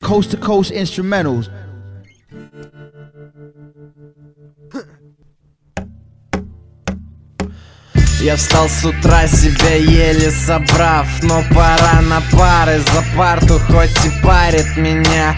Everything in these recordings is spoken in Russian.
Coast to coast instrumentals. Я встал с утра, себя еле собрав, но пора на пары, за парту хоть и парит меня.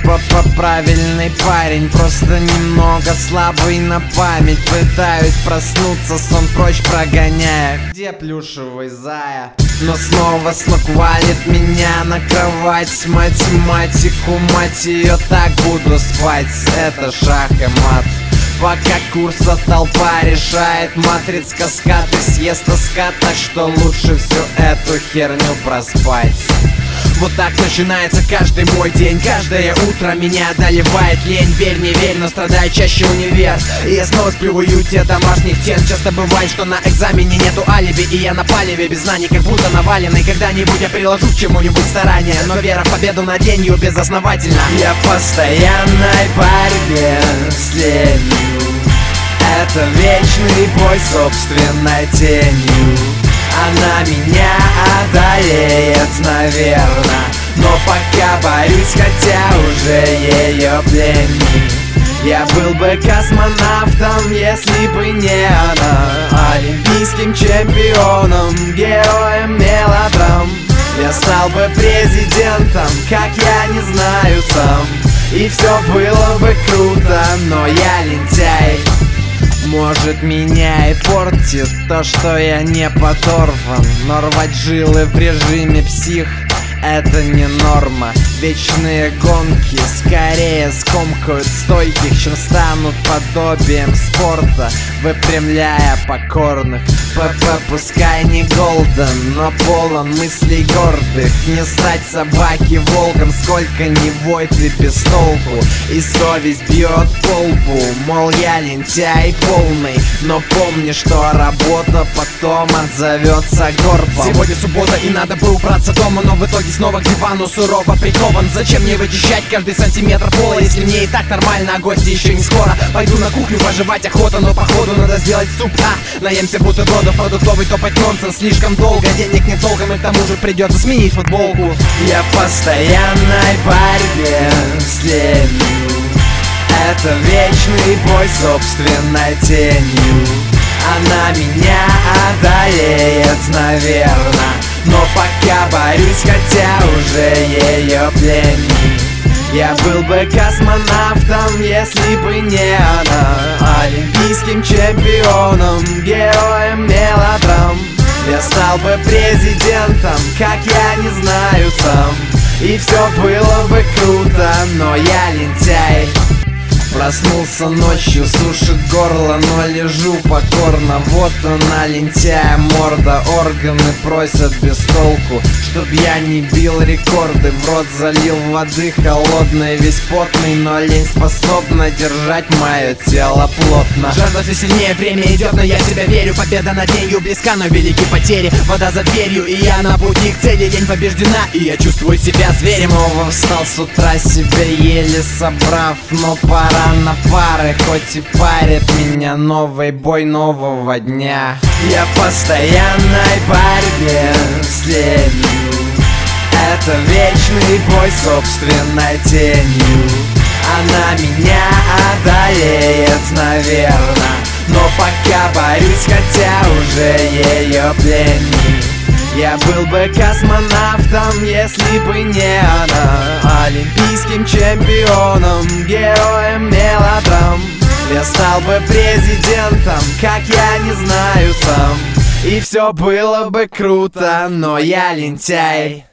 Правильный парень, просто немного слабый на память. Пытаюсь проснуться, сон прочь прогоняя. Где плюшевый зая? Но снова с ног валит меня на кровать. Математику, мать ее, так буду спать. Это шах и мат. Пока курса толпа решает, матриц каскад и съест скат, так что лучше всю эту херню проспать. Вот так начинается каждый мой день. Каждое утро меня одолевает лень. Верь, не верь, но страдает чаще универ. И я снова сплю в уюте домашних тен. Часто бывает, что на экзамене нету алиби, и я на палеве без знаний, как будто наваленный. Когда-нибудь я приложу к чему-нибудь старания, но вера в победу над ленью безосновательна. Я в постоянной борьбе с ленью. Это вечный бой с собственной тенью. Она меня одолеет, наверно, но пока борюсь, хотя уже ее пленник. Я был бы космонавтом, если бы не она, олимпийским чемпионом, героем мелодрам. Я стал бы президентом, как я не знаю сам, и все было бы круто, но я лентяй. Может, меня и портит то, что я не подорван, но рвать жилы в режиме псих — это не норма. Вечные гонки скорее скомкают стойких, чем станут подобием спорта, выпрямляя покорных. Пускай не голден, но полон мыслей гордых. Не стать собаке волком, сколько не вой ты без толку. И совесть бьет по лбу, мол, я лентяй полный. Но помни, что работа потом отзовется горбом. Сегодня суббота и надо бы убраться дома, но в итоге снова к дивану сурово прикован. Зачем мне вычищать каждый сантиметр пола, если мне и так нормально, а гости еще не скоро? Пойду на кухню, пожевать охота, но походу надо сделать суп. Наемся бутербродов, продуктовый топать нонсенс слишком долго. Денег не толком, и к тому же придется сменить футболку. Я в постоянной борьбе с ленью. Это вечный бой с собственной тенью. Она меня одолеет, наверно, но пока борюсь, хотя уже ее пленник. Я был бы космонавтом, если бы не она, олимпийским чемпионом, героем мелодрам. Я стал бы президентом, как я не знаю сам, и все было бы круто, но я лентяй. Проснулся ночью, сушит горло, но лежу покорно. Вот она, лентяя морда, органы просят без толку, чтоб я не бил рекорды. В рот залил воды холодной, весь потный, но лень способна держать мое тело плотно. Жажда все сильнее, время идет, но я в себя верю. Победа над ленью близка, но велики потери. Вода за дверью, и я на пути к цели. Лень побеждена, и я чувствую себя зверем. Снова встал с утра, себя еле собрав, но пора на пары, хоть и парит меня новый бой нового дня. Я в постоянной борьбе с ленью. Это вечный бой с собственной тенью. Она меня одолеет, наверно, но пока борюсь, хотя уже ее пленник. Я был бы космонавтом, если бы не она, олимпийским чемпионом, героем мелодрам. Я стал бы президентом, как я не знаю сам, и все было бы круто, но я лентяй.